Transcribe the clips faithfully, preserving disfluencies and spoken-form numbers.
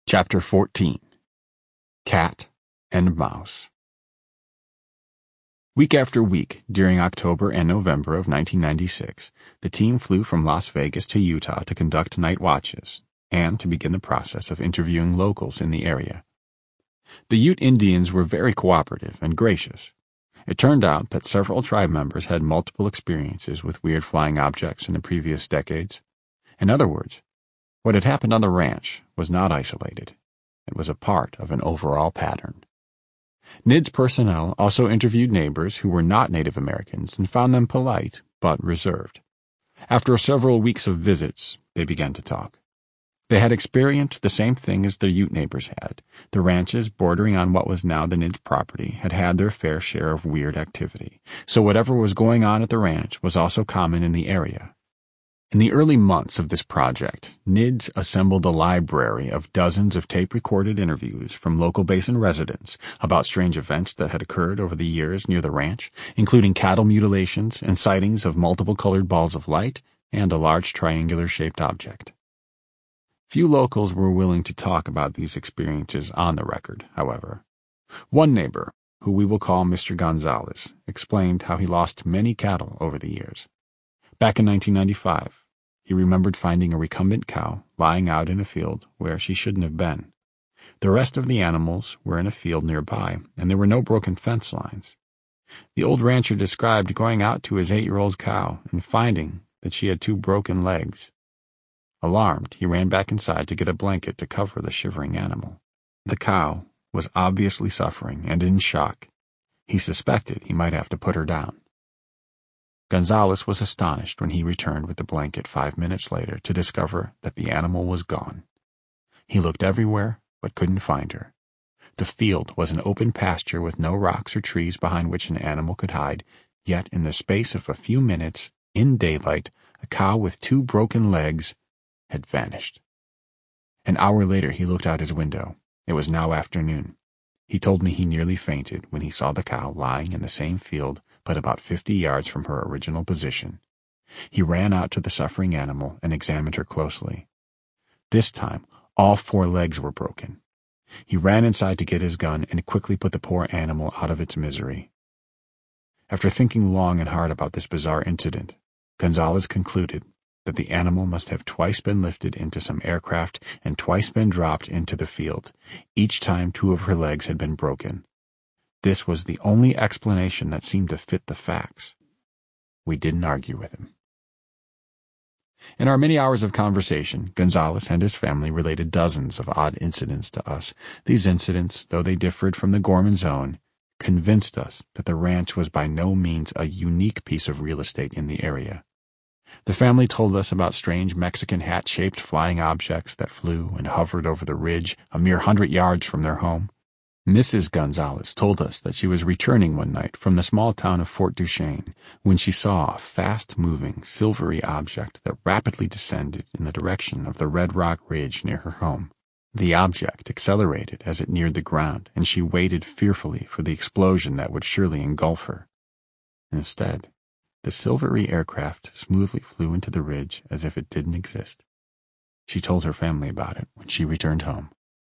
Chapter fourteen. Cat and Mouse. Week after week, during October and November of nineteen ninety-six, the team flew from Las Vegas to Utah to conduct night watches and to begin the process of interviewing locals in the area. The Ute Indians were very cooperative and gracious. It turned out that several tribe members had multiple experiences with weird flying objects in the previous decades. In other words, what had happened on the ranch was not isolated. It was a part of an overall pattern. N I D S personnel also interviewed neighbors who were not Native Americans and found them polite but reserved. After several weeks of visits, they began to talk. They had experienced the same thing as their Ute neighbors had. The ranches bordering on what was now the N I D S property had had their fair share of weird activity, so whatever was going on at the ranch was also common in the area. In the early months of this project, N I D S assembled a library of dozens of tape-recorded interviews from local basin residents about strange events that had occurred over the years near the ranch, including cattle mutilations and sightings of multiple colored balls of light and a large triangular-shaped object. Few locals were willing to talk about these experiences on the record, however. One neighbor, who we will call Mister Gonzalez, explained how he lost many cattle over the years. Back in nineteen ninety-five, he remembered finding a recumbent cow lying out in a field where she shouldn't have been. The rest of the animals were in a field nearby, and there were no broken fence lines. The old rancher described going out to his eight-year-old cow and finding that she had two broken legs. Alarmed, he ran back inside to get a blanket to cover the shivering animal. The cow was obviously suffering and in shock. He suspected he might have to put her down. Gonzalez was astonished when he returned with the blanket five minutes later to discover that the animal was gone. He looked everywhere, but couldn't find her. The field was an open pasture with no rocks or trees behind which an animal could hide, yet in the space of a few minutes, in daylight, a cow with two broken legs had vanished. An hour later he looked out his window. It was now afternoon. He told me he nearly fainted when he saw the cow lying in the same field but about fifty yards from her original position. He ran out to the suffering animal and examined her closely. This time, all four legs were broken. He ran inside to get his gun and quickly put the poor animal out of its misery. After thinking long and hard about this bizarre incident, Gonzalez concluded that the animal must have twice been lifted into some aircraft and twice been dropped into the field, each time two of her legs had been broken. This was the only explanation that seemed to fit the facts. We didn't argue with him. In our many hours of conversation, Gonzalez and his family related dozens of odd incidents to us. These incidents, though they differed from the Gorman's own, convinced us that the ranch was by no means a unique piece of real estate in the area. The family told us about strange Mexican hat-shaped flying objects that flew and hovered over the ridge a mere hundred yards from their home. Missus Gonzalez told us that she was returning one night from the small town of Fort Duchesne when she saw a fast-moving, silvery object that rapidly descended in the direction of the Red Rock Ridge near her home. The object accelerated as it neared the ground, and she waited fearfully for the explosion that would surely engulf her. Instead, the silvery aircraft smoothly flew into the ridge as if it didn't exist. She told her family about it when she returned home.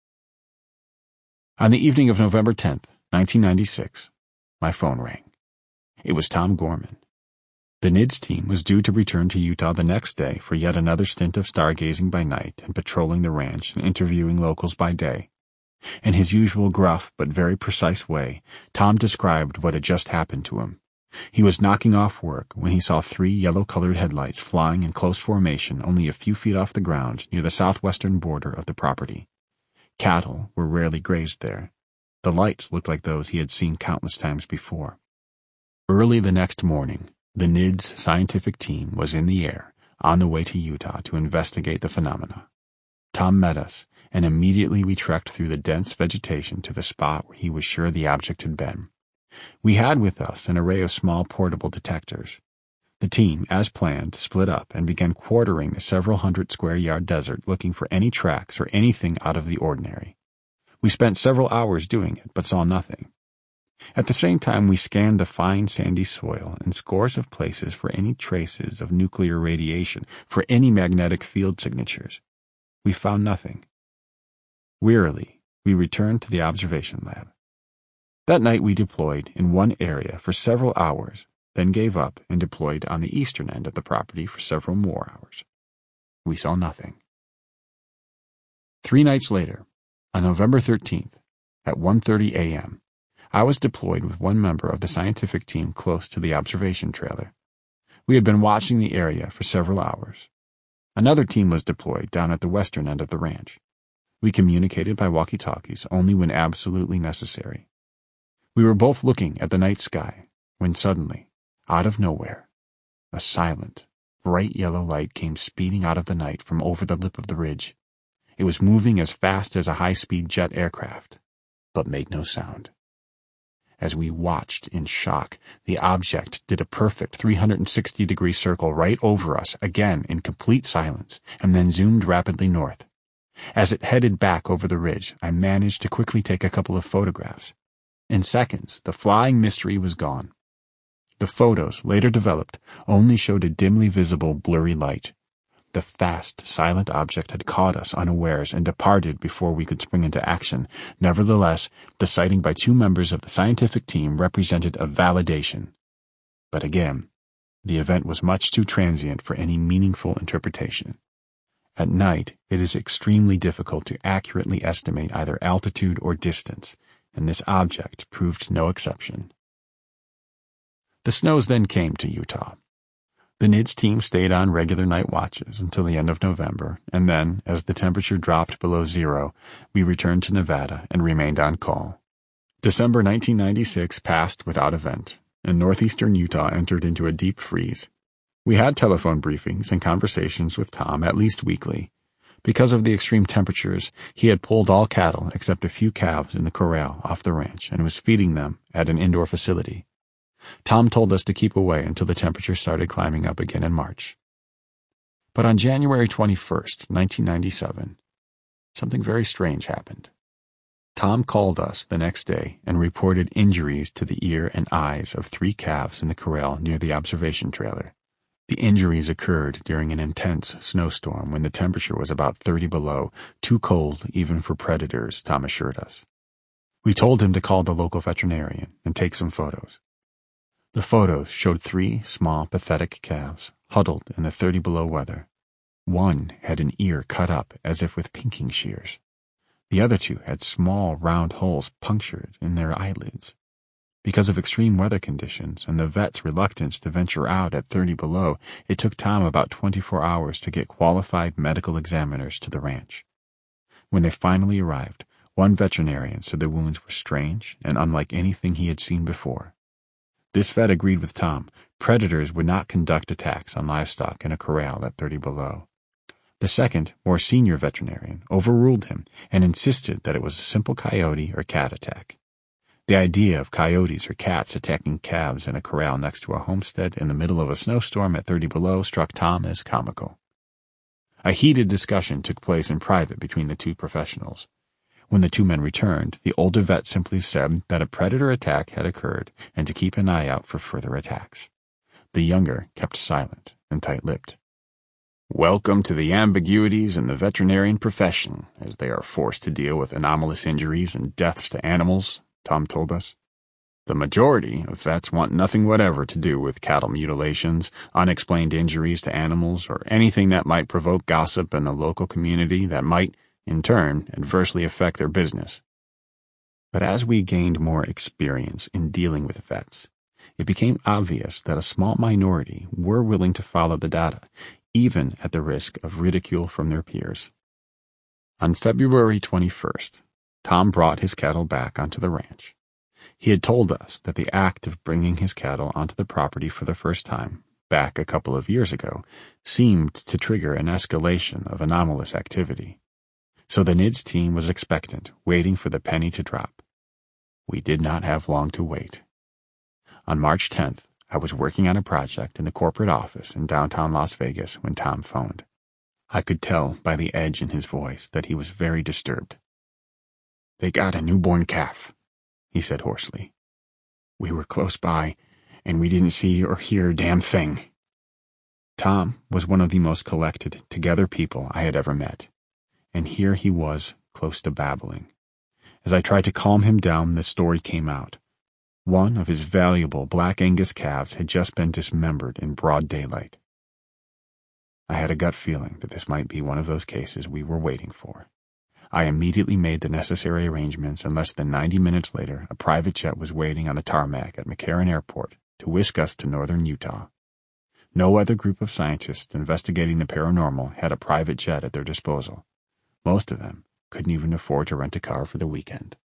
On the evening of November tenth, nineteen ninety-six, my phone rang. It was Tom Gorman. The N I D S team was due to return to Utah the next day for yet another stint of stargazing by night and patrolling the ranch and interviewing locals by day. In his usual gruff but very precise way, Tom described what had just happened to him. He was knocking off work when he saw three yellow-colored headlights flying in close formation only a few feet off the ground near the southwestern border of the property. Cattle were rarely grazed there. The lights looked like those he had seen countless times before. Early the next morning, the N I D S scientific team was in the air, on the way to Utah to investigate the phenomena. Tom met us, and immediately we trekked through the dense vegetation to the spot where he was sure the object had been. We had with us an array of small portable detectors. The team, as planned, split up and began quartering the several hundred square yard desert looking for any tracks or anything out of the ordinary. We spent several hours doing it, but saw nothing. At the same time, we scanned the fine sandy soil in scores of places for any traces of nuclear radiation, for any magnetic field signatures. We found nothing. Wearily, we returned to the observation lab. That night we deployed in one area for several hours, then gave up and deployed on the eastern end of the property for several more hours. We saw nothing. Three nights later, on November thirteenth, at one thirty a.m., I was deployed with one member of the scientific team close to the observation trailer. We had been watching the area for several hours. Another team was deployed down at the western end of the ranch. We communicated by walkie-talkies only when absolutely necessary. We were both looking at the night sky when suddenly, out of nowhere, a silent, bright yellow light came speeding out of the night from over the lip of the ridge. It was moving as fast as a high-speed jet aircraft, but made no sound. As we watched in shock, the object did a perfect three hundred sixty degree circle right over us, again in complete silence, and then zoomed rapidly north. As it headed back over the ridge, I managed to quickly take a couple of photographs. In seconds, the flying mystery was gone. The photos, later developed, only showed a dimly visible, blurry light. The fast, silent object had caught us unawares and departed before we could spring into action. Nevertheless, the sighting by two members of the scientific team represented a validation. But again, the event was much too transient for any meaningful interpretation. At night, it is extremely difficult to accurately estimate either altitude or distance, and this object proved no exception. The snows then came to Utah. The N I D S team stayed on regular night watches until the end of November, and then, as the temperature dropped below zero, we returned to Nevada and remained on call. December nineteen ninety-six passed without event, and northeastern Utah entered into a deep freeze. We had telephone briefings and conversations with Tom at least weekly. Because of the extreme temperatures, he had pulled all cattle except a few calves in the corral off the ranch and was feeding them at an indoor facility. Tom told us to keep away until the temperature started climbing up again in March. But on January twenty-first, nineteen ninety-seven, something very strange happened. Tom called us the next day and reported injuries to the ear and eyes of three calves in the corral near the observation trailer. The injuries occurred during an intense snowstorm when the temperature was about thirty below, too cold even for predators, Tom assured us. We told him to call the local veterinarian and take some photos. The photos showed three small, pathetic calves, huddled in the thirty below weather. One had an ear cut up as if with pinking shears. The other two had small, round holes punctured in their eyelids. Because of extreme weather conditions and the vet's reluctance to venture out at thirty below, it took Tom about twenty-four hours to get qualified medical examiners to the ranch. When they finally arrived, one veterinarian said the wounds were strange and unlike anything he had seen before. This vet agreed with Tom. Predators would not conduct attacks on livestock in a corral at thirty below. The second, more senior veterinarian overruled him and insisted that it was a simple coyote or cat attack. The idea of coyotes or cats attacking calves in a corral next to a homestead in the middle of a snowstorm at thirty below struck Tom as comical. A heated discussion took place in private between the two professionals. When the two men returned, the older vet simply said that a predator attack had occurred and to keep an eye out for further attacks. The younger kept silent and tight-lipped. Welcome to the ambiguities in the veterinarian profession, as they are forced to deal with anomalous injuries and deaths to animals, Tom told us. The majority of vets want nothing whatever to do with cattle mutilations, unexplained injuries to animals, or anything that might provoke gossip in the local community that might, in turn, adversely affect their business. But as we gained more experience in dealing with vets, it became obvious that a small minority were willing to follow the data, even at the risk of ridicule from their peers. On February twenty-first, Tom brought his cattle back onto the ranch. He had told us that the act of bringing his cattle onto the property for the first time, back a couple of years ago, seemed to trigger an escalation of anomalous activity. So the N I D S team was expectant, waiting for the penny to drop. We did not have long to wait. On March tenth, I was working on a project in the corporate office in downtown Las Vegas when Tom phoned. I could tell by the edge in his voice that he was very disturbed. "They got a newborn calf," he said hoarsely. "We were close by, and we didn't see or hear a damn thing." Tom was one of the most collected, together people I had ever met. And here he was, close to babbling. As I tried to calm him down, the story came out. One of his valuable Black Angus calves had just been dismembered in broad daylight. I had a gut feeling that this might be one of those cases we were waiting for. I immediately made the necessary arrangements, and less than ninety minutes later, a private jet was waiting on the tarmac at McCarran Airport to whisk us to northern Utah. No other group of scientists investigating the paranormal had a private jet at their disposal. Most of them couldn't even afford to rent a car for the weekend.